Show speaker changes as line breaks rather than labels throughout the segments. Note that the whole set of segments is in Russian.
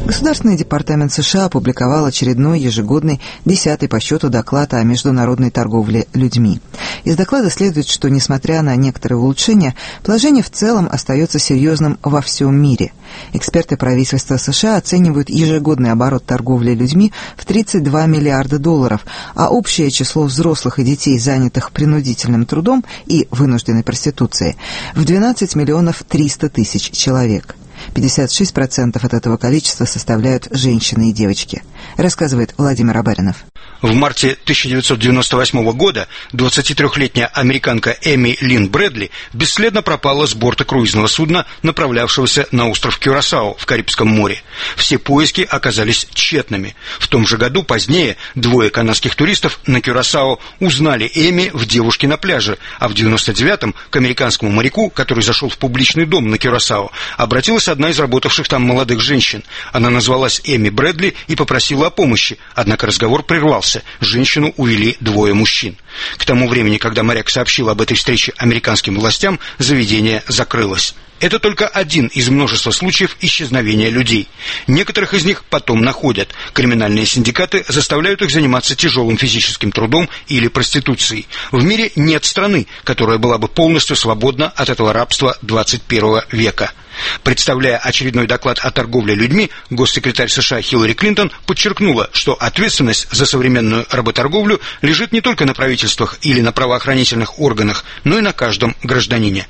Государственный департамент США опубликовал очередной ежегодный 10-й по счету доклад о международной торговле людьми. Из доклада следует, что, несмотря на некоторые улучшения, положение в целом остается серьезным во всем мире. Эксперты правительства США оценивают ежегодный оборот торговли людьми в $32 миллиарда, а общее число взрослых и детей, занятых принудительным трудом и вынужденной проституцией, в 12 300 000 человек. 56% от этого количества составляют женщины и девочки, рассказывает Владимир Абаринов.
В марте 1998 года 23-летняя американка Эми Лин Брэдли бесследно пропала с борта круизного судна, направлявшегося на остров Кюрасао в Карибском море. Все поиски оказались тщетными. В том же году позднее 2 канадских туристов на Кюрасао узнали Эми в девушке на пляже, а в 99-м к американскому моряку, который зашел в публичный дом на Кюрасао, обратилась одна из работавших там молодых женщин. Она назвалась Эми Брэдли и попросила о помощи, однако разговор прервался. Женщину увели 2 мужчин. К тому времени, когда моряк сообщил об этой встрече американским властям, заведение закрылось. Это только один из множества случаев исчезновения людей. Некоторых из них потом находят. Криминальные синдикаты заставляют их заниматься тяжелым физическим трудом или проституцией. В мире нет страны, которая была бы полностью свободна от этого рабства 21 века. Представляя очередной доклад о торговле людьми, госсекретарь США Хиллари Клинтон подчеркнула, что ответственность за современную работорговлю лежит не только на правительствах или на правоохранительных органах, но и на каждом гражданине.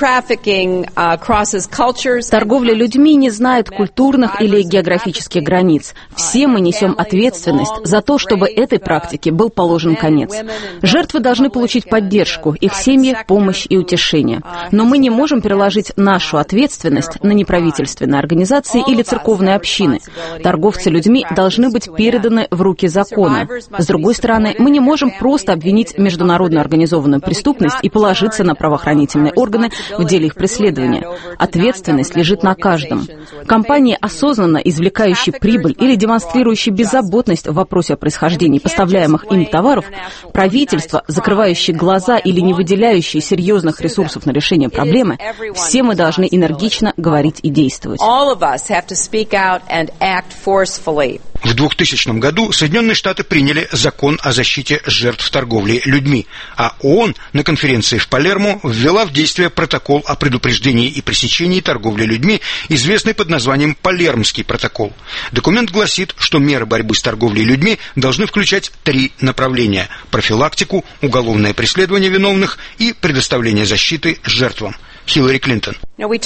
Торговля людьми не знает культурных или географических границ. Все мы несем ответственность за то, чтобы этой практике был положен конец. Жертвы должны получить поддержку, их семьи – помощь и утешение. Но мы не можем переложить нашу ответственность на неправительственные организации или церковные общины. Торговцы людьми должны быть переданы в руки закона. С другой стороны, мы не можем просто обвинить международную организованную преступность и положиться на правоохранительные органы в деле их преследования. Ответственность лежит на каждом. Компании, осознанно извлекающие прибыль или демонстрирующие беззаботность в вопросе о происхождении поставляемых им товаров, правительства, закрывающие глаза или не выделяющие серьезных ресурсов на решение проблемы, все мы должны энергично говорить и действовать.
В 2000 году Соединенные Штаты приняли закон о защите жертв торговли людьми, а ООН на конференции в Палермо ввела в действие протокол о предупреждении и пресечении торговли людьми, известный под названием Палермский протокол. Документ гласит, что меры борьбы с торговлей людьми должны включать 3 направления – профилактику, уголовное преследование виновных и предоставление защиты жертвам. Хиллари Клинтон.
Мы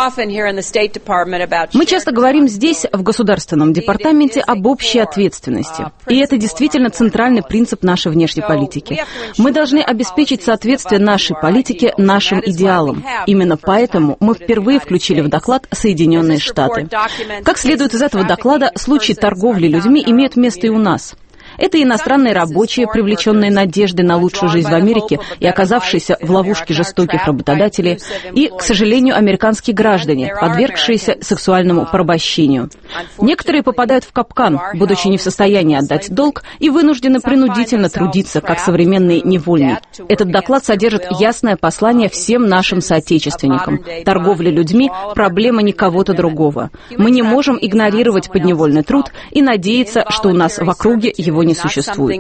часто говорим здесь, в Государственном департаменте, об общей ответственности. И это действительно центральный принцип нашей внешней политики. Мы должны обеспечить соответствие нашей политике нашим идеалам. Именно поэтому мы впервые включили в доклад Соединенные Штаты. Как следует из этого доклада, случаи торговли людьми имеют место и у нас. Это иностранные рабочие, привлеченные надеждой на лучшую жизнь в Америке и оказавшиеся в ловушке жестоких работодателей, и, к сожалению, американские граждане, подвергшиеся сексуальному порабощению. Некоторые попадают в капкан, будучи не в состоянии отдать долг, и вынуждены принудительно трудиться, как современный невольник. Этот доклад содержит ясное послание всем нашим соотечественникам. Торговля людьми – проблема не кого-то другого. Мы не можем игнорировать подневольный труд и надеяться, что у нас в округе его не существует.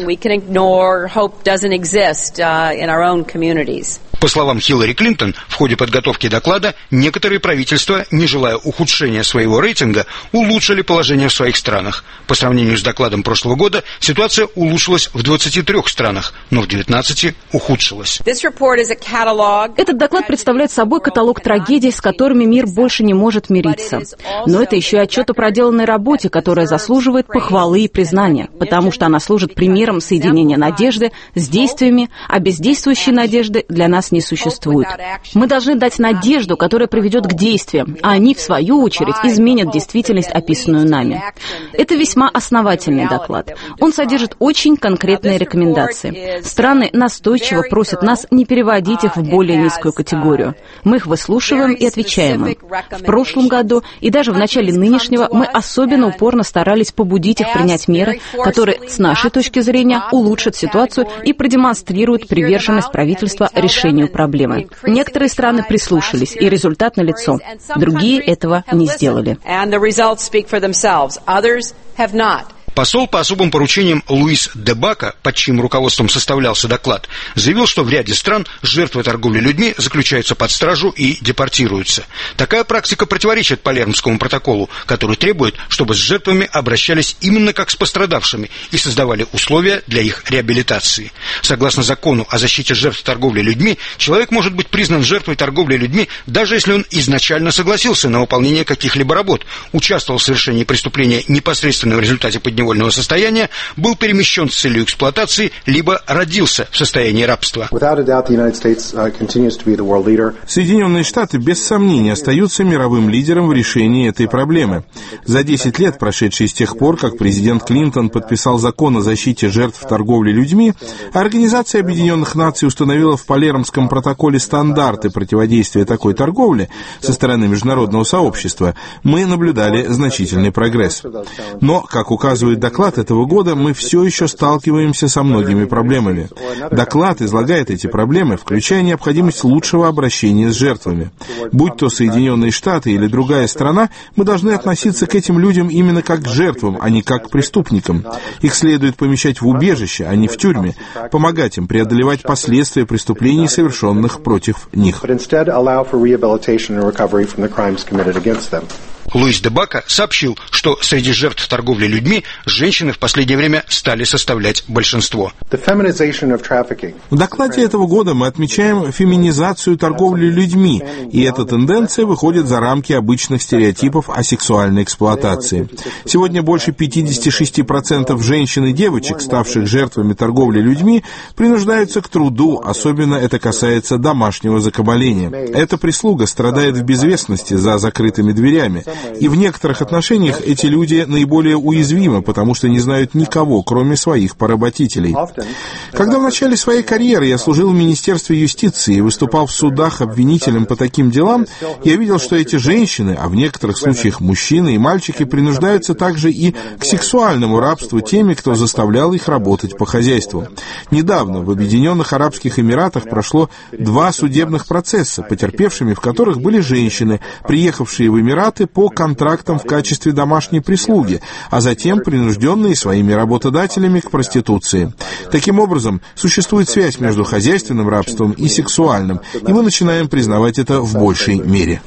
По словам Хиллари Клинтон, в ходе подготовки доклада некоторые правительства, не желая ухудшения своего рейтинга, улучшили положение в своих странах. По сравнению с докладом прошлого года, ситуация улучшилась в 23 странах, но в 19 ухудшилась.
Этот доклад представляет собой каталог трагедий, с которыми мир больше не может мириться. Но это еще и отчет о проделанной работе, которая заслуживает похвалы и признания, потому что она служит примером соединения надежды с действиями, а бездействующей надежды для нас не существует. Мы должны дать надежду, которая приведет к действиям, а они, в свою очередь, изменят действительность, описанную нами. Это весьма основательный доклад. Он содержит очень конкретные рекомендации. Страны настойчиво просят нас не переводить их в более низкую категорию. Мы их выслушиваем и отвечаем им. В прошлом году и даже в начале нынешнего мы особенно упорно старались побудить их принять меры, которые, с нашей точки зрения, улучшат ситуацию и продемонстрируют приверженность правительства решению решению проблемы. Некоторые страны прислушались, и результат налицо. Другие этого не сделали.
Посол по особым поручениям Луис де Бака, под чьим руководством составлялся доклад, заявил, что в ряде стран жертвы торговли людьми заключаются под стражу и депортируются. Такая практика противоречит Палермскому протоколу, который требует, чтобы с жертвами обращались именно как с пострадавшими и создавали условия для их реабилитации. Согласно закону о защите жертв торговли людьми, человек может быть признан жертвой торговли людьми, даже если он изначально согласился на выполнение каких-либо работ, участвовал в совершении преступления непосредственно в результате подневольного состояния, был перемещен с целью эксплуатации, либо родился в состоянии рабства.
Соединенные Штаты без сомнения остаются мировым лидером в решении этой проблемы. За 10 лет, прошедшие с тех пор, как президент Клинтон подписал закон о защите жертв торговли людьми, Организация Объединенных Наций установила в Палермском протоколе стандарты противодействия такой торговле со стороны международного сообщества, мы наблюдали значительный прогресс. Но, как указывает доклад этого года, мы все еще сталкиваемся со многими проблемами. Доклад излагает эти проблемы, включая необходимость лучшего обращения с жертвами. Будь то Соединенные Штаты или другая страна, мы должны относиться к этим людям именно как к жертвам, а не как к преступникам. Их следует помещать в убежище, а не в тюрьме, помогать им преодолевать последствия преступлений, совершенных против них.
Луис де Бака сообщил, что среди жертв торговли людьми женщины в последнее время стали составлять большинство.
В докладе этого года мы отмечаем феминизацию торговли людьми, и эта тенденция выходит за рамки обычных стереотипов о сексуальной эксплуатации. Сегодня больше 56% женщин и девочек, ставших жертвами торговли людьми, принуждаются к труду, особенно это касается домашнего закабаления. Эта прислуга страдает в безвестности за закрытыми дверями. И в некоторых отношениях эти люди наиболее уязвимы, потому что не знают никого, кроме своих поработителей. Когда в начале своей карьеры я служил в Министерстве юстиции и выступал в судах обвинителем по таким делам, я видел, что эти женщины, а в некоторых случаях мужчины и мальчики, принуждаются также и к сексуальному рабству теми, кто заставлял их работать по хозяйству. Недавно в Объединенных Арабских Эмиратах прошло 2 судебных процесса, потерпевшими в которых были женщины, приехавшие в Эмираты по контрактам в качестве домашней прислуги, а затем принужденные своими работодателями к проституции. Таким образом, существует связь между хозяйственным рабством и сексуальным, и мы начинаем признавать это в большей мере.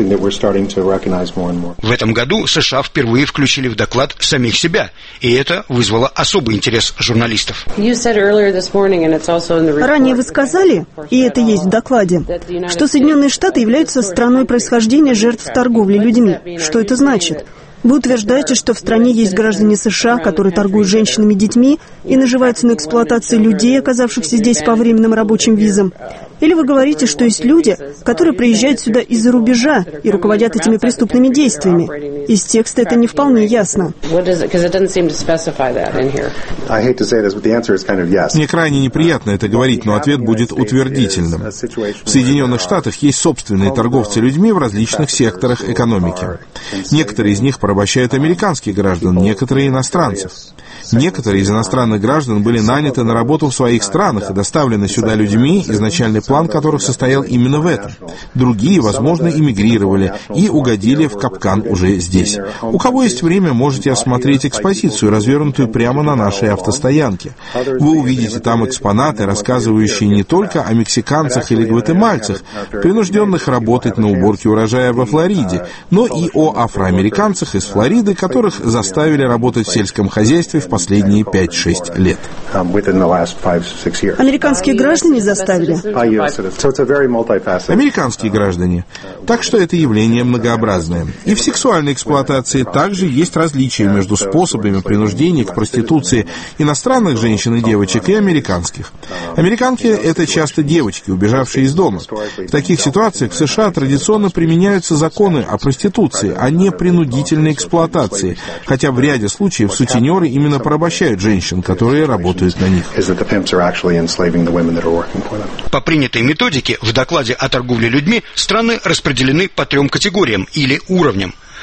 В этом году США впервые включили в доклад самих себя, и это вызвало особый интерес журналистов.
Ранее вы сказали, и это есть в докладе, что Соединенные Штаты являются страной происхождения жертв торговли людьми. Что это значит? Вы утверждаете, что в стране есть граждане США, которые торгуют женщинами и детьми и наживаются на эксплуатации людей, оказавшихся здесь по временным рабочим визам? Или вы говорите, что есть люди, которые приезжают сюда из-за рубежа и руководят этими преступными действиями? Из текста это не вполне ясно.
Мне крайне неприятно это говорить, но ответ будет утвердительным. В Соединенных Штатах есть собственные торговцы людьми в различных секторах экономики. Некоторые из них порабощают американских граждан, некоторые иностранцев. Некоторые из иностранных граждан были наняты на работу в своих странах и доставлены сюда людьми, изначальный план которых состоял именно в этом. Другие, возможно, эмигрировали и угодили в капкан уже здесь. У кого есть время, можете осмотреть экспозицию, развернутую прямо на нашей автостоянке. Вы увидите там экспонаты, рассказывающие не только о мексиканцах или гватемальцах, принужденных работать на уборке урожая во Флориде, но и о афроамериканцах из Флориды, которых заставили работать в сельском хозяйстве в последние 5-6 лет.
Американские граждане заставили?
Американские граждане. Так что это явление многообразное. И в сексуальной эксплуатации также есть различия между способами принуждения к проституции иностранных женщин и девочек и американских. Американки — это часто девочки, убежавшие из дома. В таких ситуациях в США традиционно применяются законы о проституции, а не принудительной эксплуатации, хотя в ряде случаев сутенеры именно порабощают женщин, которые работают на них.
По принятой методике в докладе о торговле людьми страны распределены по 3 категориям или уровням.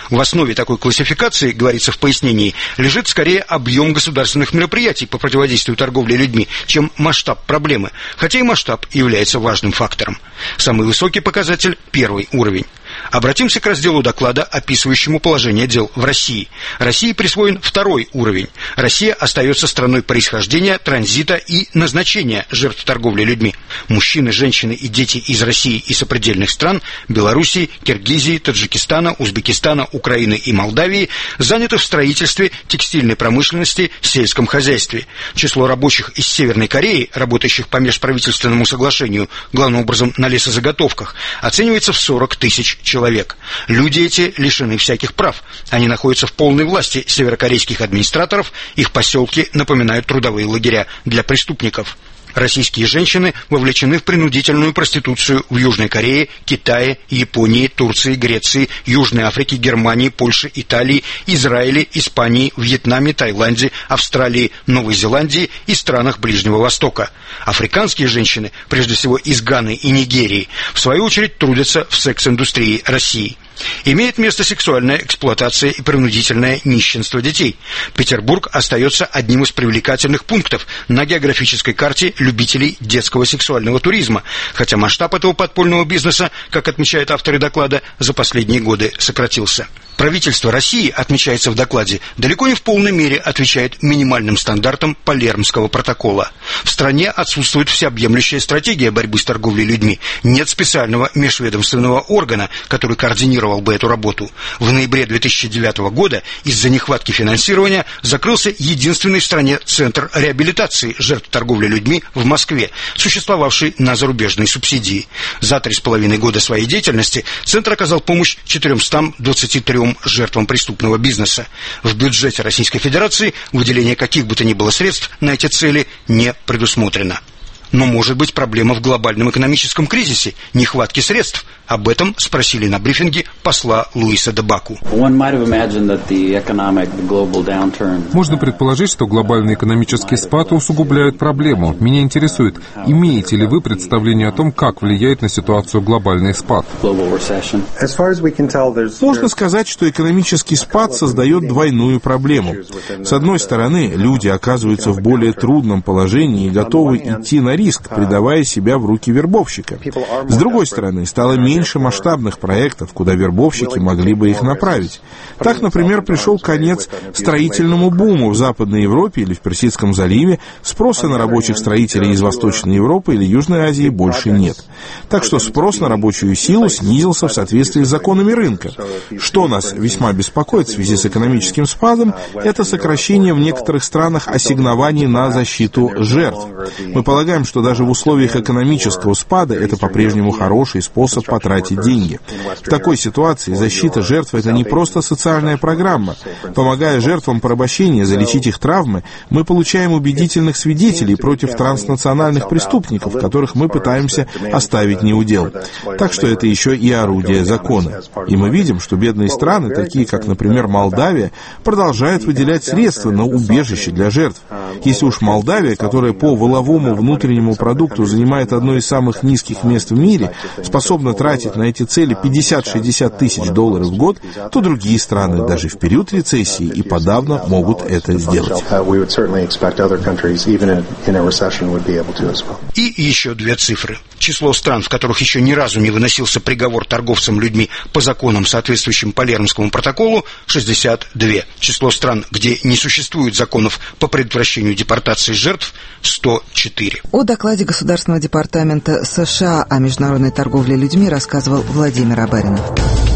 В основе такой классификации, говорится в пояснении, лежит скорее объем государственных мероприятий по противодействию торговле людьми, чем масштаб проблемы, хотя и масштаб является важным фактором. Самый высокий показатель – первый уровень. Обратимся к разделу доклада, описывающему положение дел в России. России присвоен второй уровень. Россия остается страной происхождения, транзита и назначения жертв торговли людьми. Мужчины, женщины и дети из России и сопредельных стран – Белоруссии, Киргизии, Таджикистана, Узбекистана, Украины и Молдавии – заняты в строительстве, текстильной промышленности, сельском хозяйстве. Число рабочих из Северной Кореи, работающих по межправительственному соглашению, главным образом на лесозаготовках, оценивается в 40 тысяч человек. Люди эти лишены всяких прав. Они находятся в полной власти северокорейских администраторов, их поселки напоминают трудовые лагеря для преступников. Российские женщины вовлечены в принудительную проституцию в Южной Корее, Китае, Японии, Турции, Греции, Южной Африке, Германии, Польше, Италии, Израиле, Испании, Вьетнаме, Таиланде, Австралии, Новой Зеландии и странах Ближнего Востока. Африканские женщины, прежде всего из Ганы и Нигерии, в свою очередь трудятся в секс-индустрии России. Имеет место сексуальная эксплуатация и принудительное нищенство детей. Петербург остается одним из привлекательных пунктов на географической карте любителей детского сексуального туризма, хотя масштаб этого подпольного бизнеса, как отмечают авторы доклада, за последние годы сократился. Правительство России, отмечается в докладе, далеко не в полной мере отвечает минимальным стандартам Палермского протокола. В стране отсутствует всеобъемлющая стратегия борьбы с торговлей людьми. Нет специального межведомственного органа, который координировал бы эту работу. В ноябре 2009 года из-за нехватки финансирования закрылся единственный в стране центр реабилитации жертв торговли людьми в Москве, существовавший на зарубежные субсидии. За 3,5 года своей деятельности центр оказал помощь 423 жертвам преступного бизнеса. В бюджете Российской Федерации выделение каких бы то ни было средств на эти цели не предусмотрено. Но может быть проблема в глобальном экономическом кризисе, нехватке средств? Об этом спросили на брифинге посла Луиса де Баку.
Можно предположить, что глобальный экономический спад усугубляет проблему. Меня интересует, имеете ли вы представление о том, как влияет на ситуацию глобальный спад?
Можно сказать, что экономический спад создает двойную проблему. С одной стороны, люди оказываются в более трудном положении и готовы идти на риск, предавая себя в руки вербовщика. С другой стороны, стало меньше масштабных проектов, куда вербовщики могли бы их направить. Так, например, пришел конец строительному буму в Западной Европе или в Персидском заливе, спроса на рабочих строителей из Восточной Европы или Южной Азии больше нет. Так что спрос на рабочую силу снизился в соответствии с законами рынка. Что нас весьма беспокоит в связи с экономическим спадом, это сокращение в некоторых странах ассигнований на защиту жертв. Мы полагаем, что даже в условиях экономического спада это по-прежнему хороший способ потратить деньги. В такой ситуации защита жертв – это не просто социальная программа. Помогая жертвам порабощения залечить их травмы, мы получаем убедительных свидетелей против транснациональных преступников, которых мы пытаемся оставить неудел. Так что это еще и орудие закона. И мы видим, что бедные страны, такие как, например, Молдавия, продолжают выделять средства на убежище для жертв. Если уж Молдавия, которая по валовому внутреннему продукту занимает одно из самых низких мест в мире, способна тратить на эти цели 50-60 тысяч долларов в год, то другие страны даже в период рецессии и подавно могут это сделать.
И еще две цифры. Число стран, в которых еще ни разу не выносился приговор торговцам людьми по законам, соответствующим Палермскому протоколу, 62. Число стран, где не существует законов по предотвращению депортации жертв, 104.
О докладе Государственного департамента США о международной торговле людьми рассказывал Владимир Абаринов.